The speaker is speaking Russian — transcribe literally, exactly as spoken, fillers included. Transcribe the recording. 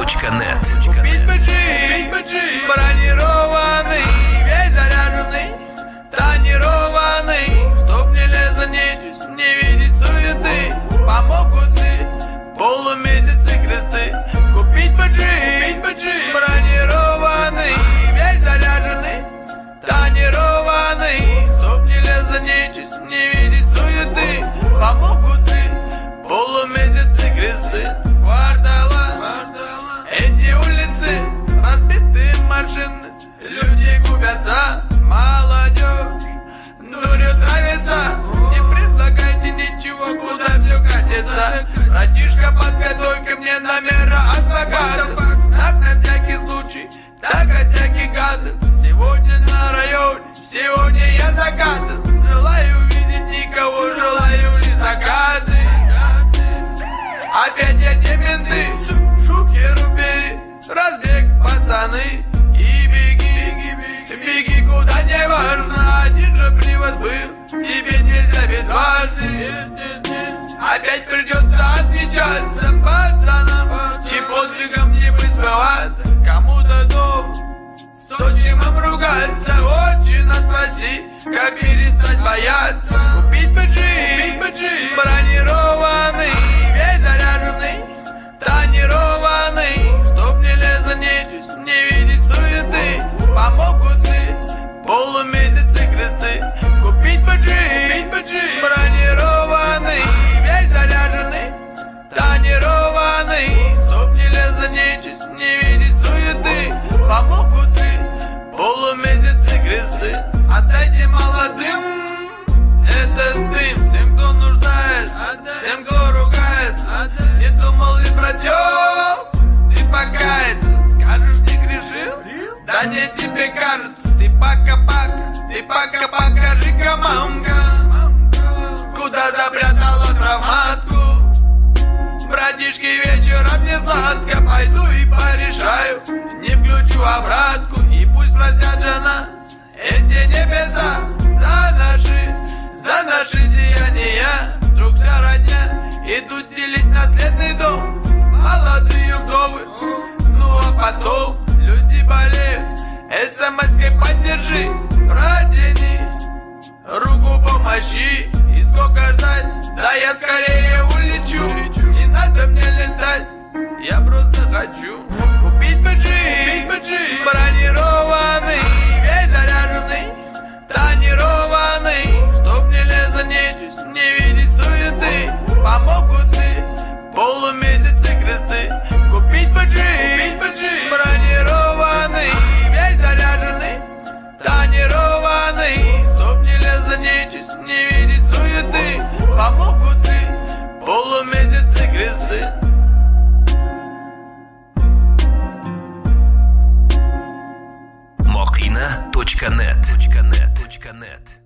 точка нет. Купить бы джип, бронированный, весь заряженный, тонированный, чтоб не лезла нечисть, не видеть суеты. Помогут ли полумесяцы кресты? Купить бы джип, бронированный, весь заряженный, тонированный, чтоб не лезла нечисть, не видеть суеты. Помогут ли полумесяцы кресты? Квартала, эти улицы, разбитые машины, люди губятся, молодежь дурью травится. Не предлагайте ничего, куда все катится. Братишка, подготовь-ка мне номера адвоката, так на всякий случай, так от всяких гадов. Сегодня на районе, сегодня я закатан. Желаю увидеть никого, желаю лишь закаты. Опять эти менты, шухеру бери, разбег, пацаны. И беги, беги, куда не важно. Один же привод был, тебе нельзя ведь дважды. Опять придется отмечаться пацанам, чьим подвигом не быть сбываться. Кому-то дом, с отчимом ругаться. Отчина, спаси, как перестать бояться. Купить бы джип, бронированный, весь заряженный, тонированный, чтоб не лезла нечисть, не видеть суеты. Помогут ли полумесяцы кресты? Купить бы джип, бронированный, весь заряженный, тонированный, чтоб не лезла нечисть, не видеть суеты. Помогут ли полумесяцы кресты? Отдайте молодым этот дым, всем, кто нуждается, всем, кто ругается. Не думал ли, братёк, ты покаяться? Скажешь, не грешил? Да не тебе кажется. Ты пока-пока, ты пока покажи-ка, мамка, куда запрятала травматку. Братишки, вечером не сладко, пойду и порешаю, не включу обратку. И пусть простят же нас эти небеса за наши, за наши деяния. Вдруг вся родня идут делить наследный дом. Молодые вдовы, ну а потом люди болеют. СМС-кой поддержи, протяни руку помощи. И сколько ждать, да я скорее улечу. Не надо мне летать, я просто хочу купить бы джип, бронированный, весь заряженный, тонированный, чтоб не лезла нечисть, не видеть суеты. Помогут ли полумесяцы кресты? Купить бы джип, бронированный, весь заряженный, тонированный, чтоб не лезла нечисть, не видеть суеты. Помогут ли полумесяцы кресты? Mokina точка нет.